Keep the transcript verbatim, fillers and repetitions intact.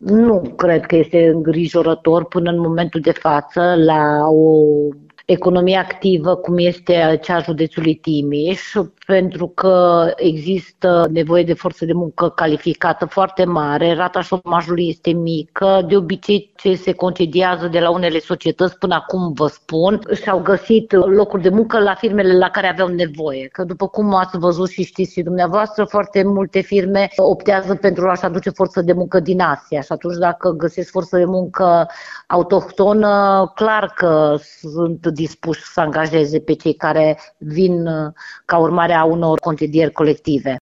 Nu cred că este îngrijorător până în momentul de față la o economie activă cum este cea a județului Timiș, pentru că există nevoie de forță de muncă calificată foarte mare, rata șomajului este mică, de obicei ce se concediază de la unele societăți până acum, vă spun, și-au găsit locuri de muncă la firmele la care aveau nevoie. Că după cum ați văzut și știți și dumneavoastră, foarte multe firme optează pentru a-și aduce forță de muncă din Asia și atunci dacă găsesc forță de muncă autohtonă, clar că sunt dispuși să angajeze pe cei care vin ca urmare a unor concedieri colective.